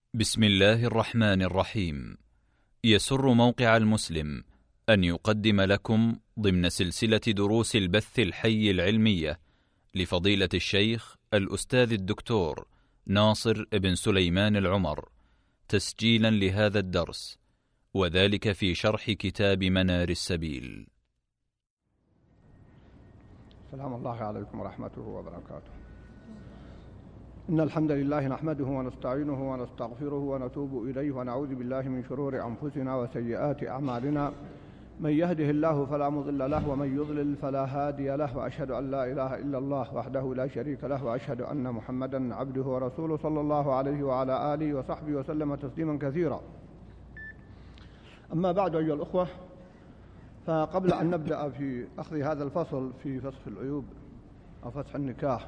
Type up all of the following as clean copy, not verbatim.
بسم الله الرحمن الرحيم. يسر موقع المسلم أن يقدم لكم ضمن سلسلة دروس البث الحي العلمية لفضيلة الشيخ الأستاذ الدكتور ناصر بن سليمان العمر تسجيلا لهذا الدرس، وذلك في شرح كتاب منار السبيل. سلام الله عليكم ورحمته وبركاته. إن الحمد لله نحمده ونستعينه ونستغفره ونتوب إليه ونعوذ بالله من شرور أنفسنا وسيئات أعمالنا. من يهده الله فلا مضل له ومن يضلل فلا هادي له، وأشهد أن لا إله إلا الله وحده لا شريك له، وأشهد أن محمدا عبده ورسوله صلى الله عليه وعلى آله وصحبه وسلم تسليما كثيرا. أما بعد أيها الأخوة، فقبل أن نبدأ في أخذ هذا الفصل في فسخ العيوب أو فسخ النكاح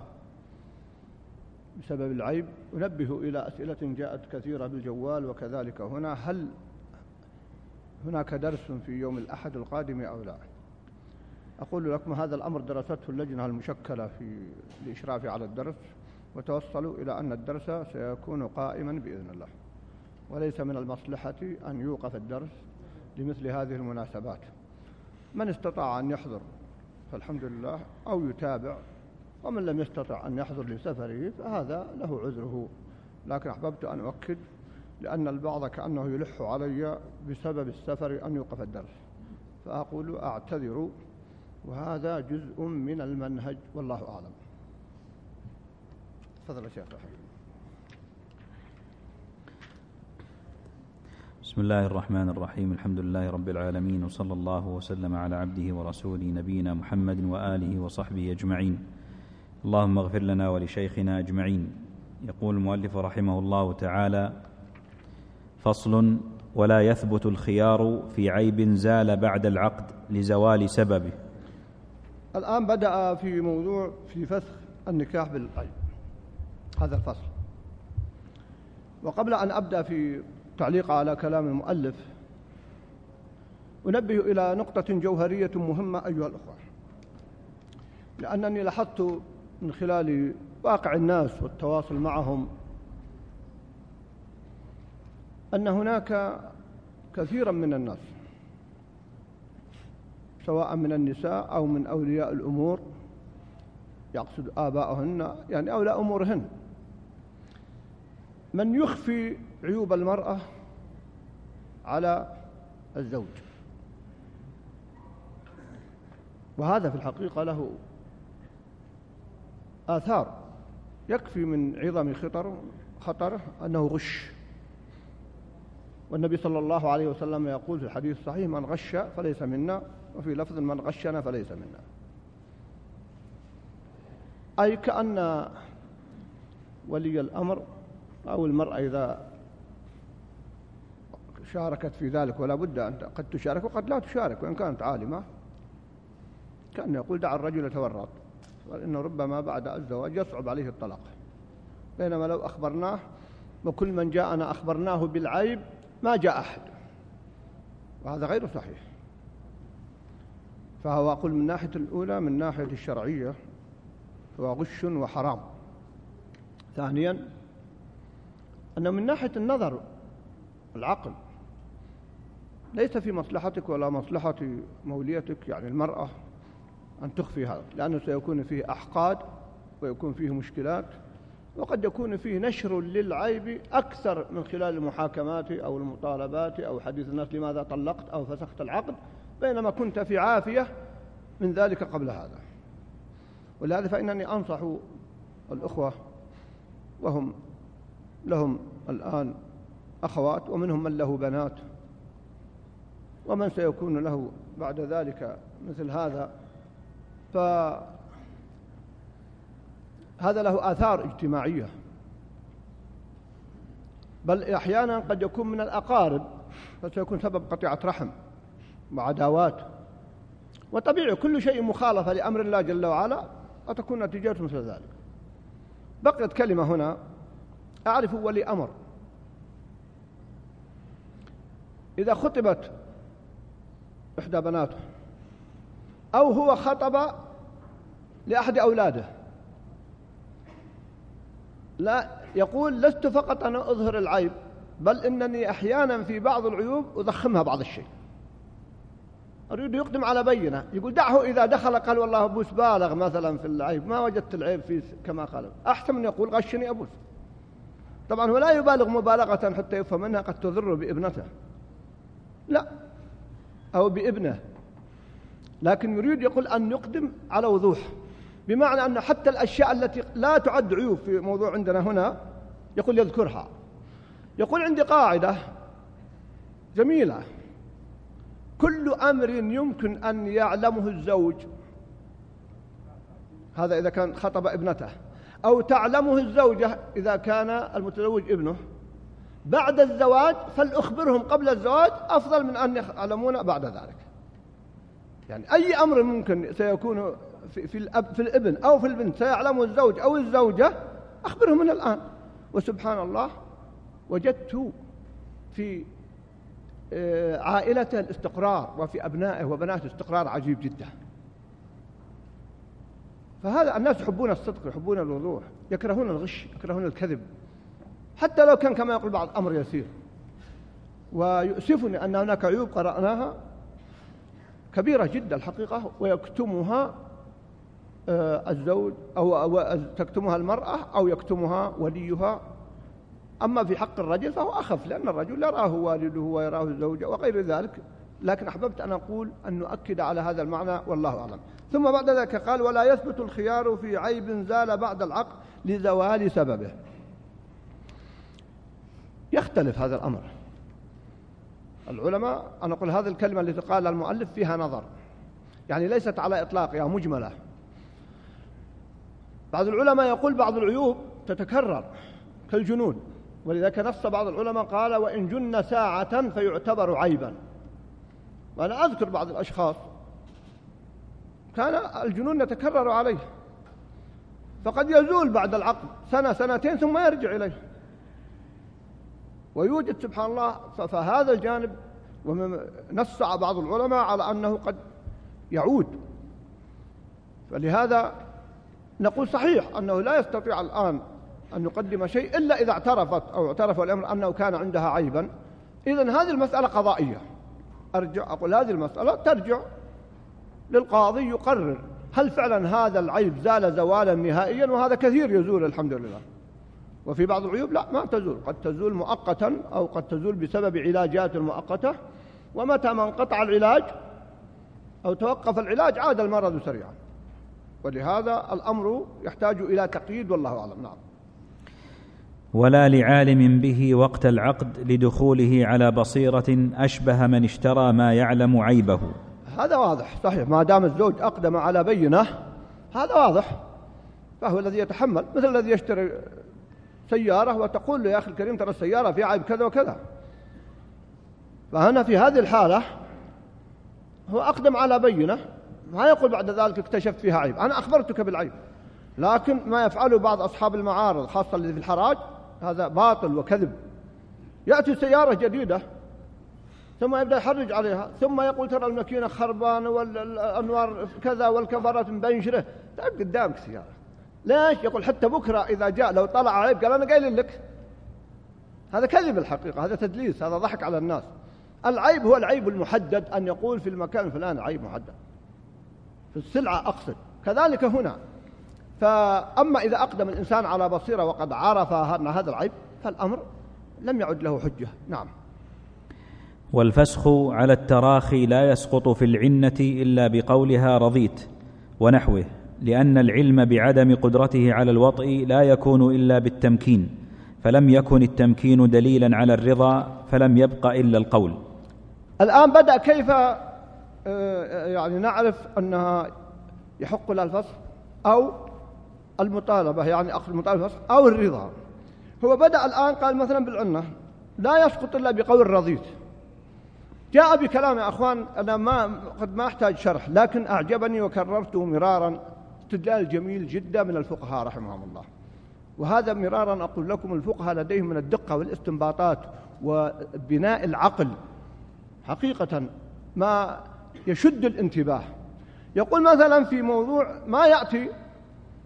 بسبب العيب، أنبه إلى أسئلة جاءت كثيرة بالجوال وكذلك هنا: هل هناك درس في يوم الأحد القادم أو لا؟ أقول لكم هذا الأمر درسته اللجنة المشكلة في الإشراف على الدرس، وتوصلوا إلى أن الدرس سيكون قائما بإذن الله، وليس من المصلحة أن يوقف الدرس لمثل هذه المناسبات. من استطاع أن يحضر فالحمد لله أو يتابع، ومن لم يستطع أن يحضر لسفره فهذا له عذره. لكن أحببت أن أؤكد لأن البعض كأنه يلح علي بسبب السفر أن يوقف الدرس، فأقول أعتذر، وهذا جزء من المنهج والله أعلم. تفضل يا شيخ. بسم الله الرحمن الرحيم. الحمد لله رب العالمين، وصلى الله وسلم على عبده ورسوله نبينا محمد وآله وصحبه أجمعين. اللهم اغفر لنا ولشيخنا أجمعين. يقول المؤلف رحمه الله تعالى: فصل: ولا يثبت الخيار في عيب زال بعد العقد لزوال سببه. الآن بدأ في موضوع في فسخ النكاح بالعيب، هذا الفصل. وقبل أن أبدأ في تعليق على كلام المؤلف، أنبه إلى نقطة جوهرية مهمة أيها الأخوة، لأنني لاحظت من خلال واقع الناس والتواصل معهم أن هناك كثيرا من الناس، سواء من النساء أو من أولياء الأمور، يقصد آباءهن يعني أولياء أمورهن، من يخفي عيوب المرأة على الزوج، وهذا في الحقيقة له آثار. يكفي من عظم خطره أنه غش، والنبي صلى الله عليه وسلم يقول في الحديث الصحيح: من غش فليس منا، وفي لفظ: من غشنا فليس منا. أي كأن ولي الأمر أو المرأة إذا شاركت في ذلك، ولا بد أن قد تشارك وقد لا تشارك وإن كانت عالمة، كأن يقول: دع الرجل يتورط، وإنه ربما بعد الزواج يصعب عليه الطلاق، بينما لو أخبرناه وكل من جاءنا أخبرناه بالعيب ما جاء أحد، وهذا غير صحيح. فهو أقول من ناحية الأولى، من ناحية الشرعية، هو غش وحرام. ثانيا، أنه من ناحية النظر العقل ليس في مصلحتك ولا مصلحة موليتك يعني المرأة أن تخفي هذا، لأنه سيكون فيه أحقاد ويكون فيه مشكلات، وقد يكون فيه نشر للعيب أكثر من خلال المحاكمات أو المطالبات أو حديث الناس: لماذا طلقت أو فسخت العقد، بينما كنت في عافية من ذلك قبل هذا. ولهذا فإنني أنصح الأخوة، وهم لهم الآن أخوات ومنهم من له بنات ومن سيكون له بعد ذلك مثل هذا، فهذا له آثار اجتماعية، بل أحيانا قد يكون من الأقارب، فسيكون سبب قطيعة رحم وعداوات. وطبيعي كل شيء مخالفة لأمر الله جل وعلا وتكون نتيجته مثل ذلك. بقيت كلمة هنا: أعرف ولي أمر إذا خطبت إحدى بناته أو هو خطب لأحد أولاده، لا يقول: لست فقط أنا أظهر العيب بل إنني أحيانا في بعض العيوب أضخمها بعض الشيء، أريد يقدم على بينة، يقول دعه إذا دخل قال والله أبوس بالغ مثلا في العيب، ما وجدت العيب فيه كما قال، أحسن من يقول غشني أبوس. طبعا هو لا يبالغ مبالغة حتى يفهم منها قد تضر بابنته، لا، أو بابنه، لكن يريد يقول أن يقدم على وضوح، بمعنى أن حتى الأشياء التي لا تعد عيوب في موضوع عندنا هنا يقول يذكرها. يقول عندي قاعدة جميلة: كل أمر يمكن أن يعلمه الزوج، هذا إذا كان خطب ابنته، أو تعلمه الزوجة إذا كان المتزوج ابنه، بعد الزواج فلأخبرهم قبل الزواج أفضل من أن يعلمون بعد ذلك. يعني أي أمر ممكن سيكون في الابن أو في البنت سيعلمه الزوج أو الزوجة، أخبرهم من الآن. وسبحان الله وجدت في عائلته الاستقرار، وفي أبنائه وبناته استقرار عجيب جدا. فهذا الناس يحبون الصدق، يحبون الوضوح، يكرهون الغش، يكرهون الكذب، حتى لو كان كما يقول بعض أمر يسير. ويؤسفني أن هناك عيوب قرأناها كبيرة جدا الحقيقة، ويكتمها الزوج أو تكتمها المرأة أو يكتمها وليها. أما في حق الرجل فهو أخف، لأن الرجل يراه والده ويراه الزوجة وغير ذلك، لكن أحببت أن أقول أن نؤكد على هذا المعنى والله أعلم. ثم بعد ذلك قال: ولا يثبت الخيار في عيب زال بعد العقد لزوال سببه. يختلف هذا الأمر. العلماء، أنا أقول هذه الكلمة التي قال المؤلف فيها نظر، يعني ليست على إطلاقها مجملة. بعض العلماء يقول بعض العيوب تتكرر كالجنون، ولذلك نص بعض العلماء قال: وإن جن ساعة فيعتبر عيبا. وأنا أذكر بعض الأشخاص كان الجنون يتكرر عليه، فقد يزول بعد العقد سنة سنتين ثم يرجع إليه، ويوجد سبحان الله. فهذا الجانب نص بعض العلماء على أنه قد يعود. فلهذا نقول صحيح أنه لا يستطيع الآن أن يقدم شيء إلا إذا اعترفت أو اعترف الأمر أنه كان عندها عيبا. إذن هذه المسألة قضائية، أرجع أقول هذه المسألة ترجع للقاضي يقرر هل فعلا هذا العيب زال زوالا نهائيا، وهذا كثير يزول الحمد لله. وفي بعض العيوب لا، ما تزول، قد تزول مؤقتا أو قد تزول بسبب علاجات مؤقتة، ومتى ما انقطع العلاج أو توقف العلاج عاد المرض سريعا. ولهذا الأمر يحتاج إلى تقييد والله أعلم. نعم. ولا لعالم به وقت العقد لدخوله على بصيرة أشبه من اشترى ما يعلم عيبه. هذا واضح صحيح، ما دام الزوج أقدم على بينة هذا واضح، فهو الذي يتحمل، مثل الذي يشتري سيارة وتقول له يا أخي الكريم ترى السيارة فيها عيب كذا وكذا، فهنا في هذه الحالة هو أقدم على بينة، ما يقول بعد ذلك اكتشفت فيها عيب، أنا أخبرتك بالعيب. لكن ما يفعله بعض أصحاب المعارض خاصة الذي في الحراج هذا باطل وكذب. يأتي سيارة جديدة ثم يبدأ يحرج عليها، ثم يقول ترى الماكينة خربانة والأنوار كذا والكفرات مبنشرة. طيب قدامك سيارة، ليش؟ يقول حتى بكرة إذا جاء لو طلع عيب قال أنا قايل لك. هذا كذب الحقيقة، هذا تدليس، هذا ضحك على الناس. العيب هو العيب المحدد، أن يقول في المكان الفلاني عيب محدد في السلعة أقصد. كذلك هنا، فأما إذا أقدم الإنسان على بصيرة وقد عرف أن هذا العيب فالأمر لم يعد له حجة. نعم. والفسخ على التراخي لا يسقط في العنة إلا بقولها رضيت ونحوه، لأن العلم بعدم قدرته على الوطء لا يكون إلا بالتمكين، فلم يكن التمكين دليلا على الرضا فلم يبق إلا القول. الآن بدأ كيف يعني نعرف أنها يحق لها الفسخ أو المطالبة، يعني أخذ المطالبة الفسخ أو الرضا. هو بدأ الآن قال مثلا بالعنة لا يسقط إلا بقول رضيت. جاء بكلام يا أخوان أنا قد ما أحتاج شرح، لكن أعجبني وكررته مرارا، استدلال جميل جدا من الفقهاء رحمهم الله. وهذا مرارا أقول لكم الفقهاء لديهم من الدقة والاستنباطات وبناء العقل حقيقة ما يشد الانتباه. يقول مثلا في موضوع ما يأتي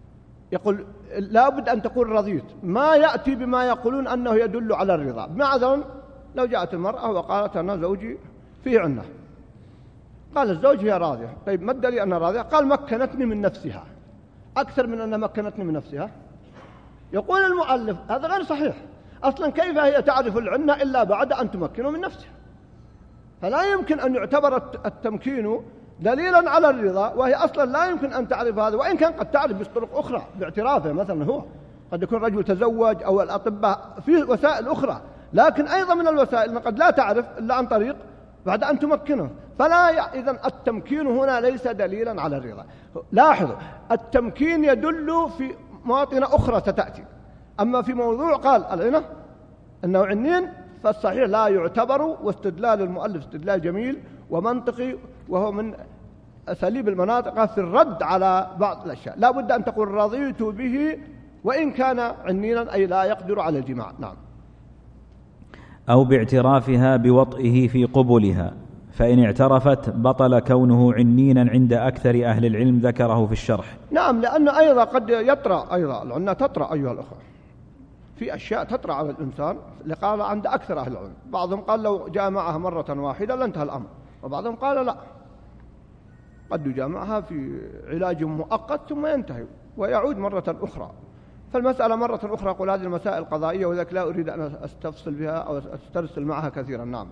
يقول لا بد أن تقول رضيت، ما يأتي بما يقولون أنه يدل على الرضا. مثلا لو جاءت المرأة وقالت أنا زوجي فيه عنة، قال الزوج هي راضية، طيب ما الدليل أنها راضية؟ قال مكنتني من نفسها، أكثر من أن مكنتني من نفسها. يقول المؤلف هذا غير صحيح، أصلا كيف هي تعرف العنة إلا بعد أن تمكنه من نفسها؟ فلا يمكن أن يعتبر التمكين دليلا على الرضا، وهي أصلا لا يمكن أن تعرف هذا، وإن كان قد تعرف بطرق أخرى باعترافه، مثلا هو قد يكون رجل تزوج أو الأطباء في وسائل أخرى، لكن أيضا من الوسائل قد لا تعرف إلا عن طريق بعد أن تمكنه. إذن التمكين هنا ليس دليلا على الرضا. لاحظوا التمكين يدل في مواطن أخرى ستأتي، أما في موضوع قال العنة أنه عنين فالصحيح لا يعتبر، واستدلال المؤلف استدلال جميل ومنطقي، وهو من أساليب المناطق في الرد على بعض الأشياء. لا بد أن تقول رضيت به وإن كان عنينا أي لا يقدر على الجماع. نعم. أو باعترافها بوطئه في قبلها، فإن اعترفت بطل كونه عنينا عند أكثر أهل العلم، ذكره في الشرح. نعم، لأن أيضا قد يطرأ، أيضا العنة تطرأ أيها الأخوة، في أشياء تطرأ على الإنسان لقال عند أكثر أهل العلم. بعضهم قال لو جامعها مرة واحدة لانتهى الأمر، وبعضهم قال لا، قد يجامعها في علاج مؤقت ثم ينتهي ويعود مرة أخرى. فالمسألة مرة أخرى أقول هذه المسائل قضائية، وذلك لا أريد أن أستفصل بها أو أسترسل معها كثيرا. نعم.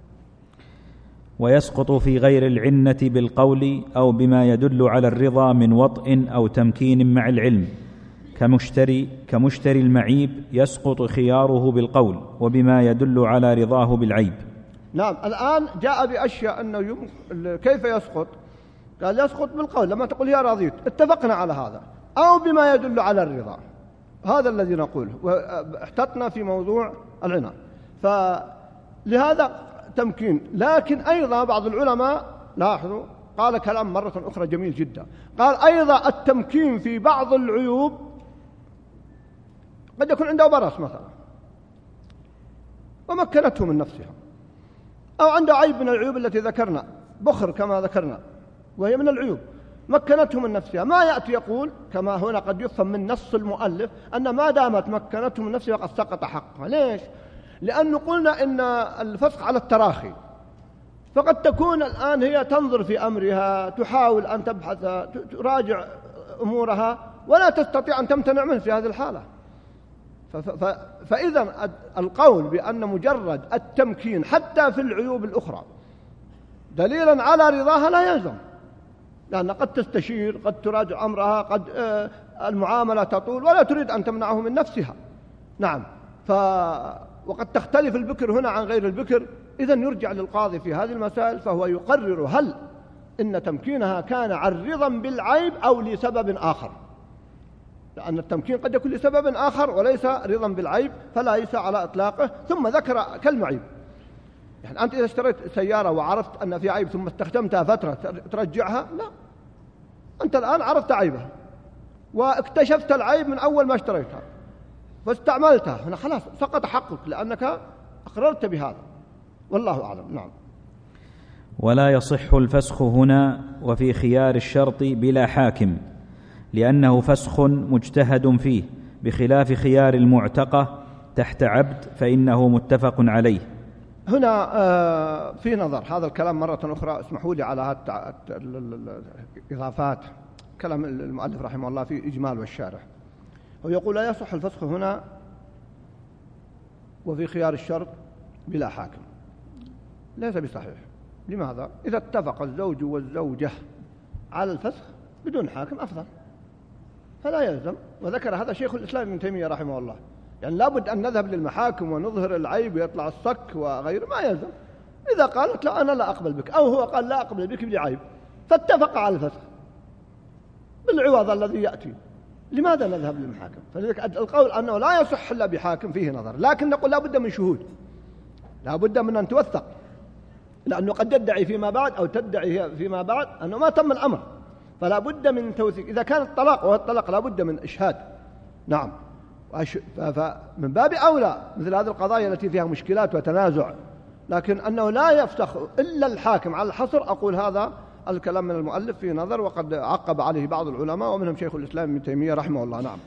ويسقط في غير العنة بالقول أو بما يدل على الرضا من وطء أو تمكين مع العلم، كمشتري المعيب يسقط خياره بالقول وبما يدل على رضاه بالعيب. نعم. الآن جاء بأشياء أنه كيف يسقط؟ قال يسقط بالقول، لما تقول يا رضيت اتفقنا على هذا، أو بما يدل على الرضا، هذا الذي نقوله، واحتطنا في موضوع العنة، فلهذا تمكين. لكن أيضا بعض العلماء لاحظوا قال كلام مرة أخرى جميل جدا، قال أيضا التمكين في بعض العيوب، قد يكون عنده برص مثلا ومكنته من نفسها، أو عنده عيب من العيوب التي ذكرنا، بخر كما ذكرنا وهي من العيوب، مكنته من نفسها. ما يأتي يقول كما هنا قد يفهم من نص المؤلف أن ما دامت مكنته من نفسها قد سقط حقها. ليش؟ لأنه قلنا إن الفسخ على التراخي، فقد تكون الآن هي تنظر في أمرها، تحاول أن تبحث، تراجع أمورها، ولا تستطيع أن تمتنع منه في هذه الحالة. فإذا القول بأن مجرد التمكين حتى في العيوب الأخرى دليلا على رضاها لا يلزم، لأن قد تستشير، قد تراجع أمرها، قد المعاملة تطول ولا تريد أن تمنعه من نفسها. نعم. وقد تختلف البكر هنا عن غير البكر، إذن يرجع للقاضي في هذه المسائل فهو يقرر هل إن تمكينها كان عرضا بالعيب أو لسبب آخر، لأن التمكين قد يكون لسبب آخر وليس رضا بالعيب، فليس على إطلاقه. ثم ذكر كالمعيب، يعني أنت إذا اشتريت سيارة وعرفت أن في عيب ثم استخدمتها فترة ترجعها؟ لا، أنت الآن عرفت عيبها واكتشفت العيب من أول ما اشتريتها فاستعملتها، هنا خلاص سقط حقك لأنك أقررت بهذا، والله أعلم. نعم. ولا يصح الفسخ هنا وفي خيار الشرط بلا حاكم، لأنه فسخ مجتهد فيه، بخلاف خيار المعتقة تحت عبد فإنه متفق عليه. هنا في نظر هذا الكلام مرة أخرى، اسمحوا لي على الإضافات. كلام المؤلف رحمه الله في إجمال والشارح، هو يقول لا يصح الفسخ هنا وفي خيار الشرط بلا حاكم، ليس بصحيح. لماذا؟ إذا اتفق الزوج والزوجة على الفسخ بدون حاكم أفضل، فلا يلزم. وذكر هذا شيخ الإسلام ابن تيمية رحمه الله، يعني لابد أن نذهب للمحاكم ونظهر العيب ويطلع الصك وغيره، ما يلزم. إذا قالت لا أنا لا أقبل بك، أو هو قال لا أقبل بك بعيب، فاتفق على الفسخ بالعوض الذي يأتي، لماذا نذهب للمحاكم؟ فلذلك القول أنه لا يصح إلا بحاكم فيه نظر، لكن نقول لا بد من شهود، لا بد من أن توثق، لأنه قد يدعي فيما بعد أو تدعي فيما بعد أنه ما تم الأمر، فلا بد من توثيق. إذا كان الطلاق وهو الطلاق لا بد من إشهاد. نعم. فمن باب أولى مثل هذه القضايا التي فيها مشكلات وتنازع، لكن أنه لا يفسخ إلا الحاكم على الحصر، أقول هذا الكلام من المؤلف في نظر، وقد عقب عليه بعض العلماء ومنهم شيخ الإسلام ابن تيمية رحمه الله. نعم.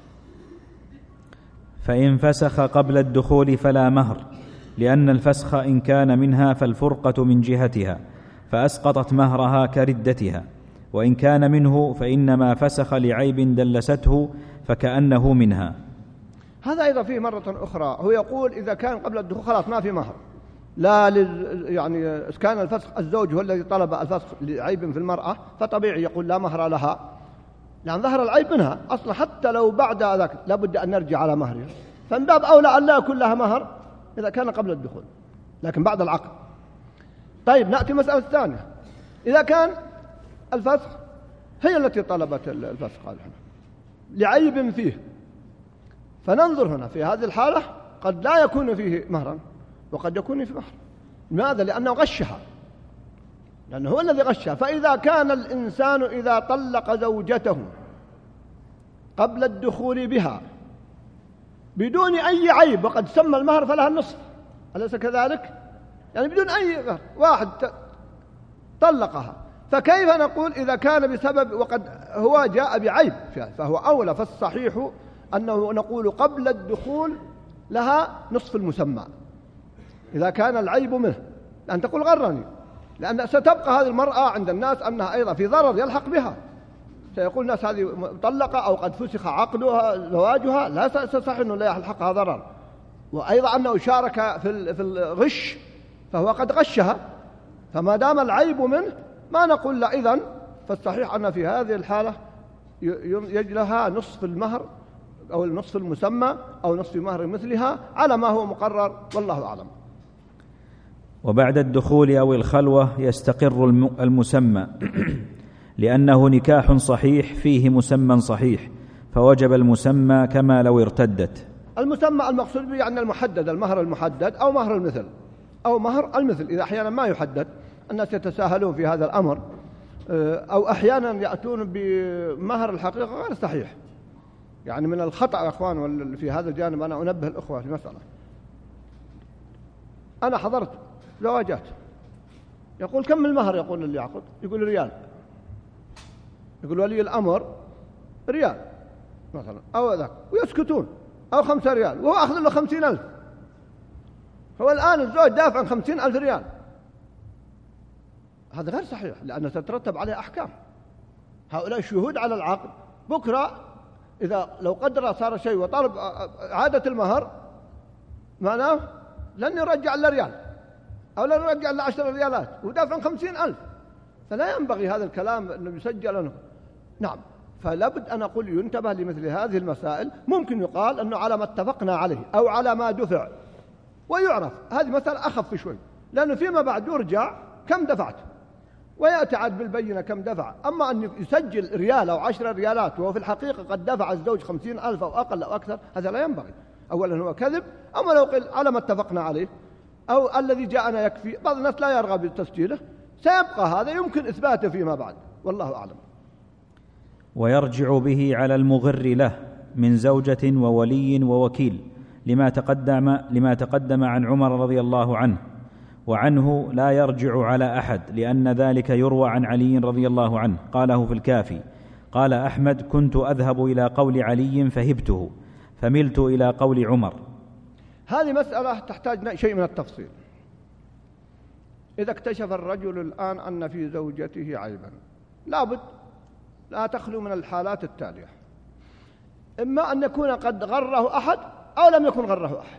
فإن فسخ قبل الدخول فلا مهر، لأن الفسخ إن كان منها فالفرقة من جهتها فأسقطت مهرها كردتها، وإن كان منه فإنما فسخ لعيب دلسته فكأنه منها. هذا أيضا فيه مرة أخرى، هو يقول إذا كان قبل الدخول خلاص ما في مهر، لا يعني كان الفسخ الزوج هو الذي طلب الفسخ لعيب في المرأة فطبيعي يقول لا مهر لها، لأن ظهر العيب منها أصلا، حتى لو بعد ذلك لابد أن نرجع على مهرها، فمن باب أولى أن لا يكون لها مهر إذا كان قبل الدخول، لكن بعد العقد. طيب نأتي المسألة الثانية، إذا كان الفسخ هي التي طلبت الفسخ لعيب فيه، فننظر هنا في هذه الحالة قد لا يكون فيه مهرا وقد يكون فيه مهر. لماذا؟ لأنه غشها، لأنه هو الذي غشها. فإذا كان الإنسان إذا طلق زوجته قبل الدخول بها بدون أي عيب وقد سمى المهر فلها النصف، أليس كذلك؟ يعني بدون أي واحد طلقها، فكيف نقول إذا كان بسبب وقد هو جاء بعيب فيها؟ فهو أولى، فالصحيح أنه نقول قبل الدخول لها نصف المسمى إذا كان العيب منه، لأن تقول غرني، لأن ستبقى هذه المرأة عند الناس أنها أيضا في ضرر يلحق بها، سيقول الناس هذه مطلقة أو قد فسخ عقدها زواجها، لا تصح أنه لا يلحقها ضرر، وأيضا أنه شارك في الغش فهو قد غشها، فما دام العيب منه ما نقول لا. إذن فالصحيح أن في هذه الحالة يجلها نصف المهر أو النصف المسمى أو نصف مهر مثلها على ما هو مقرر، والله أعلم. وبعد الدخول أو الخلوة يستقر المسمى لأنه نكاح صحيح فيه مسمى صحيح، فوجب المسمى كما لو ارتدت. المسمى المقصود به يعني المحدد، المهر المحدد أو مهر المثل أو مهر المثل، إذا أحيانا ما يحدد، الناس يتساهلون في هذا الأمر، أو أحيانا يأتون بمهر الحقيقة غير صحيح. يعني من الخطأ يا أخوان في هذا الجانب أنا أنبه الأخوة في مسألة. أنا حضرت زواجات، يقول كم المهر؟ يقول اللي يعقد يقول ريال، يقول ولي الأمر ريال مثلا أو ذاك، ويسكتون، أو 5 ريال وهو أخذ له 50,000. هو الآن الزوج دافع عن 50,000 ريال، هذا غير صحيح، لأنه تترتب عليه أحكام. هؤلاء شهود على العقد، بكرة إذا لو قدر صار شيء وطلب عادة المهر معناه لن يرجع إلا ريال أو لن يرجع إلا 10 ريالات ودافع 50,000، فلا ينبغي هذا الكلام أنه يسجل له. نعم، فلابد أن أقول ينتبه لمثل هذه المسائل. ممكن يقال أنه على ما اتفقنا عليه أو على ما دفع ويعرف، هذه مسألة أخف شوي، لأنه فيما بعد يرجع كم دفعت ويأتي عاد بالبينة كم دفع. أما أن يسجل ريال أو 10 ريالات وهو في الحقيقة قد دفع الزوج 50,000 أو أقل أو أكثر، هذا لا ينبغي. أولا هو كذب، أما لو قل على ما اتفقنا عليه أو الذي جاءنا يكفي، بعض الناس لا يرغب بتسجيله، سيبقى هذا يمكن إثباته فيما بعد، والله أعلم. ويرجع به على المغر له من زوجة وولي ووكيل، لما تقدم عن عمر رضي الله عنه، وعنه لا يرجع على أحد، لأن ذلك يروى عن علي رضي الله عنه قاله في الكافي. قال أحمد: كنت أذهب إلى قول علي فهبته، فملت إلى قول عمر. هذه مسألة تحتاج شيء من التفصيل. إذا اكتشف الرجل الآن أن في زوجته عيبا، لابد لا تخلو من الحالات التالية: إما أن يكون قد غره أحد أو لم يكن غره أحد.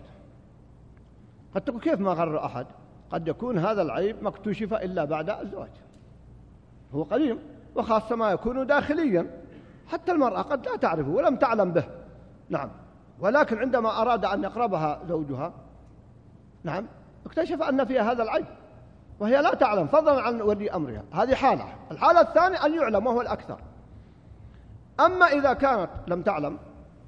قد تقول كيف ما غر أحد؟ قد يكون هذا العيب ما اكتشف إلا بعد الزواج، هو قديم، وخاصة ما يكون داخليا، حتى المرأة قد لا تعرفه ولم تعلم به. نعم، ولكن عندما أراد أن يقربها زوجها، نعم، اكتشف أن فيها هذا العيب وهي لا تعلم، فضلا عن ولي أمرها. هذه حالة. الحالة الثانية أن يعلم وهو الأكثر. أما إذا كانت لم تعلم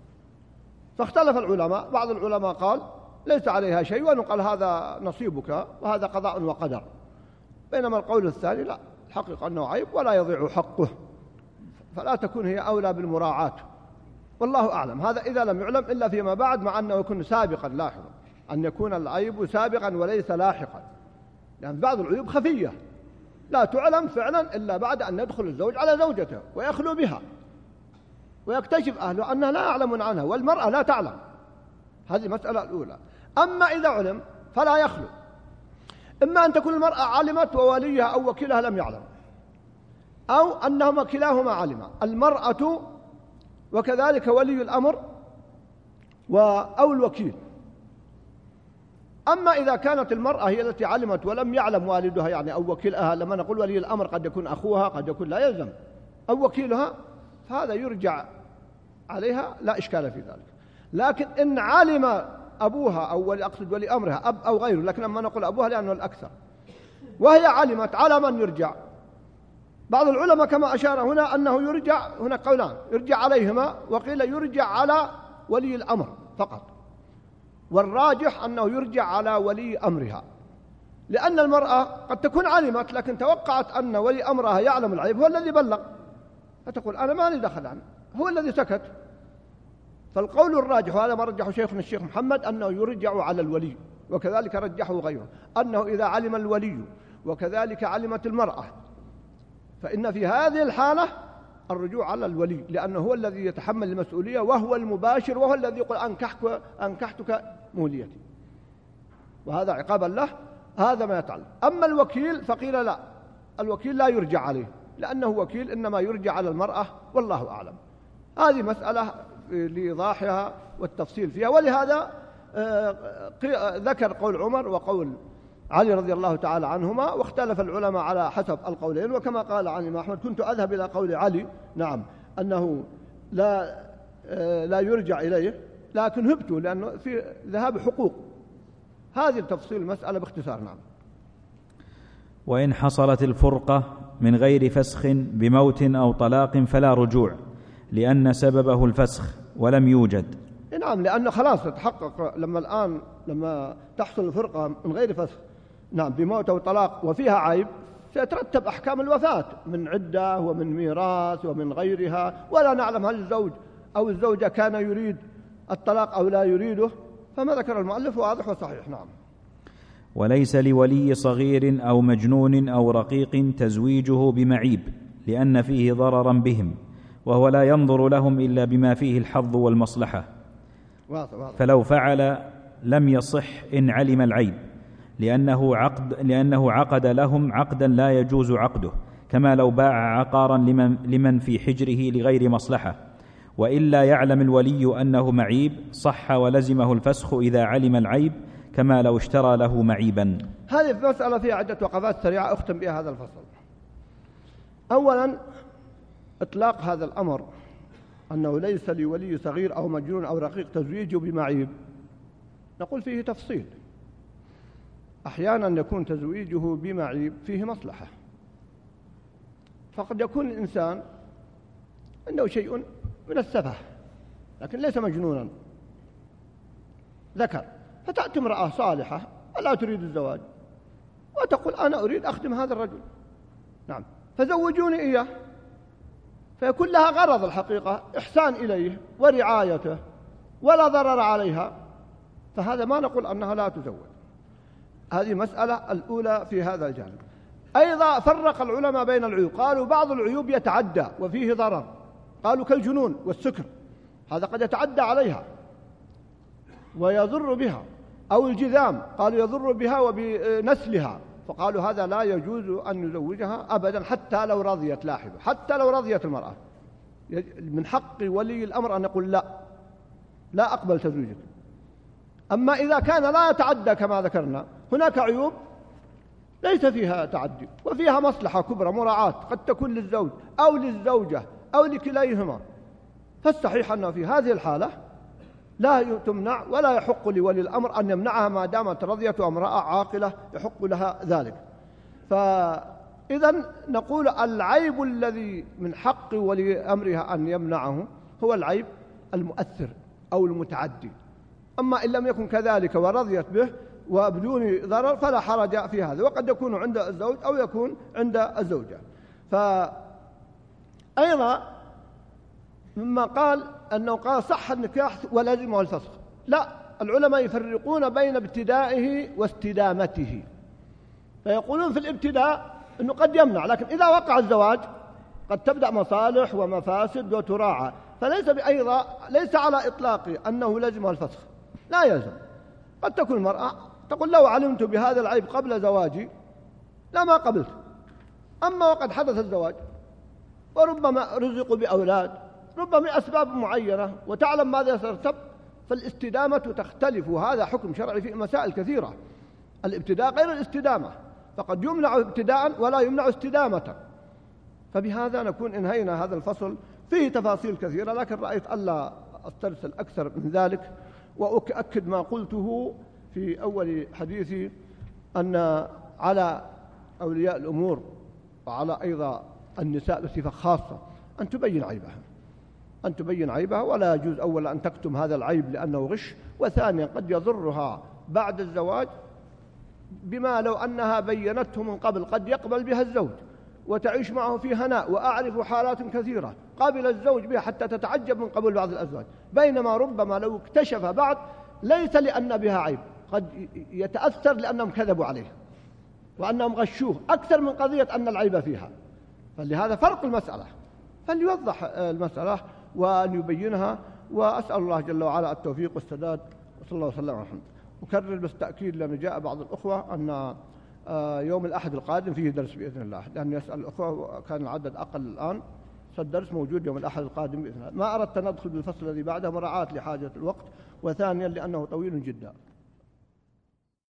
فاختلف العلماء، بعض العلماء قال ليس عليها شيء ونقل هذا نصيبك وهذا قضاء وقدر، بينما القول الثاني لا، الحقيقة أنه عيب ولا يضيع حقه، فلا تكون هي أولى بالمراعاة، والله أعلم. هذا إذا لم يعلم إلا فيما بعد، مع أنه يكون سابقا لاحظا، أن يكون العيب سابقا وليس لاحقا، لأن بعض العيوب خفية لا تعلم فعلا إلا بعد أن يدخل الزوج على زوجته ويخلو بها ويكتشف أهله أنها لا يعلمون عنها والمرأة لا تعلم. هذه المسألة الأولى. أما إذا علم فلا يخلو، إما أن تكون المرأة علمت ووليها أو وكيلها لم يعلم، أو أنهما كلاهما علما، المرأة وكذلك ولي الأمر أو الوكيل. أما إذا كانت المرأة هي التي علمت ولم يعلم والدها يعني أو وكيلها، لما نقول ولي الأمر قد يكون أخوها قد يكون لا يلزم أو وكيلها، فهذا يرجع عليها لا إشكال في ذلك. لكن إن علم أبوها أو أقصد ولي أمرها أب أو غيره، لكن لما نقول أبوها لأنه الأكثر، وهي علمت، على من يرجع؟ بعض العلماء كما أشار هنا أنه يرجع، هنا قولان، يرجع عليهما، وقيل يرجع على ولي الأمر فقط، والراجح أنه يرجع على ولي أمرها، لأن المرأة قد تكون علمت لكن توقعت أن ولي أمرها يعلم العيب، هو الذي بلغ، فتقول أنا ما لي دخل عنه، هو الذي سكت. فالقول الراجح، وهذا ما رجحه شيخنا الشيخ محمد، أنه يرجع على الولي، وكذلك رجحه غيره، أنه إذا علم الولي وكذلك علمت المرأة فإن في هذه الحالة الرجوع على الولي، لأنه هو الذي يتحمل المسؤولية وهو المباشر، وهو الذي يقول أنكحتك موليتي، وهذا عقابا له، هذا ما يتعلم. أما الوكيل فقيل لا، الوكيل لا يرجع عليه لأنه وكيل، إنما يرجع على المرأة، والله أعلم. هذه مسألة لإيضاحها والتفصيل فيها، ولهذا ذكر قول عمر وقول علي رضي الله تعالى عنهما، واختلف العلماء على حسب القولين، وكما قال عن الإمام أحمد كنت أذهب إلى قول علي نعم أنه لا يرجع إليه، لكن هبته لأنه في ذهاب حقوق. هذه التفصيل المسألة باختصار. نعم. وإن حصلت الفرقة من غير فسخ بموت أو طلاق فلا رجوع، لأن سببه الفسخ ولم يوجد. نعم، لأنه خلاص تحقق لما تحصل الفرقة من غير فسخ نعم بموت أو طلاق وفيها عيب، سيترتب أحكام الوفاة من عدة ومن ميراث ومن غيرها، ولا نعلم هل الزوج أو الزوجة كان يريد الطلاق أو لا يريده، فما ذكر المؤلف واضح وصحيح. نعم. وليس لولي صغير أو مجنون أو رقيق تزويجه بمعيب، لأن فيه ضررا بهم، وهو لا ينظر لهم إلا بما فيه الحظ والمصلحة، فلو فعل لم يصح إن علم العيب، لأنه عقد لهم عقدا لا يجوز عقده، كما لو باع عقارا لمن في حجره لغير مصلحة. وإلا يعلم الولي أنه معيب صح ولزمه الفسخ إذا علم العيب، كما لو اشترى له معيبا. هذه المسألة فيها عدة وقفات سريعة أختم بها هذا الفصل. أولا، إطلاق هذا الأمر أنه ليس لولي صغير أو مجنون أو رقيق تزويجه بمعيب، نقول فيه تفصيل. أحيانا يكون تزويجه بمعيب فيه مصلحة، فقد يكون الإنسان عنده شيء من السفه لكن ليس مجنونا، ذكر، فتأتي امرأة صالحة ولا تريد الزواج وتقول أنا أريد أخدم هذا الرجل، نعم، فزوجوني إياه، فيكون لها غرض الحقيقة إحسان إليه ورعايته ولا ضرر عليها، فهذا ما نقول أنها لا تزوج. هذه مسألة الأولى في هذا الجانب. أيضا فرق العلماء بين العيوب، قالوا بعض العيوب يتعدى وفيه ضرر، قالوا كالجنون والسكر، هذا قد يتعدى عليها ويضر بها، أو الجذام قالوا يضر بها وبنسلها، فقالوا هذا لا يجوز أن يزوجها أبدا حتى لو رضيت. لاحظوا، حتى لو رضيت المرأة من حق ولي الأمر أن يقول لا أقبل تزويجك. أما إذا كان لا يتعدى كما ذكرنا، هناك عيوب ليس فيها تعدي وفيها مصلحة كبرى مراعاة، قد تكون للزوج أو للزوجة أو لكليهما، فالصحيح أنه في هذه الحالة لا تمنع ولا يحق لولي الأمر أن يمنعها ما دامت رضيت امرأة عاقلة يحق لها ذلك. فإذا نقول العيب الذي من حق ولي أمرها أن يمنعه هو العيب المؤثر أو المتعدي. أما إن لم يكن كذلك ورضيت به وبدون ضرر فلا حرج في هذا، وقد يكون عند الزوج أو يكون عند الزوجة. فأيضا مما قال أنه قال صح النكاح ولازمه الفسخ، لا، العلماء يفرقون بين ابتدائه واستدامته، فيقولون في الابتداء أنه قد يمنع، لكن إذا وقع الزواج قد تبدأ مصالح ومفاسد وتراعى، ليس على إطلاق أنه لزمها الفسخ، لا يلزم. قد تكون المرأة تقول لو علمت بهذا العيب قبل زواجي لما قبلت، أما وقد حدث الزواج وربما رزقوا بأولاد، ربما أسباب معينة وتعلم ماذا سيرتب، فالاستدامة تختلف، وهذا حكم شرعي في مسائل كثيرة. الابتداء غير الاستدامة، فقد يمنع ابتداء ولا يمنع استدامة. فبهذا نكون انهينا هذا الفصل، فيه تفاصيل كثيرة لكن رأيت ألا أسترسل أكثر من ذلك، وأؤكد ما قلته في أول حديثي أن على أولياء الأمور وعلى أيضا النساء بصفة خاصة أن تبين عيبها، ولا يجوز أولا أن تكتم هذا العيب لأنه غش، وثانيا قد يضرها بعد الزواج بما لو أنها بينته من قبل قد يقبل بها الزوج وتعيش معه في هناء. وأعرف حالات كثيرة قبل الزوج بها حتى تتعجب من قبول بعض الأزواج، بينما ربما لو اكتشف بعد ليس لأن بها عيب، قد يتأثر لأنهم كذبوا عليه وأنهم غشوه أكثر من قضية أن العيب فيها. فلهذا فرق المسألة، فليوضح المسألة وأن يبينها، وأسأل الله جل وعلا التوفيق والسداد، وصلى الله وسلم على محمد. أكرر بس تأكيد لأن جاء بعض الأخوة أن يوم الأحد القادم فيه درس بإذن الله، لأن يسأل الأخوة كان العدد أقل الآن، فالدرس موجود يوم الأحد القادم بإذن الله. ما أردت أن أدخل بالفصل الذي بعده مراعاة لحاجة الوقت، وثانيا لأنه طويل جدا.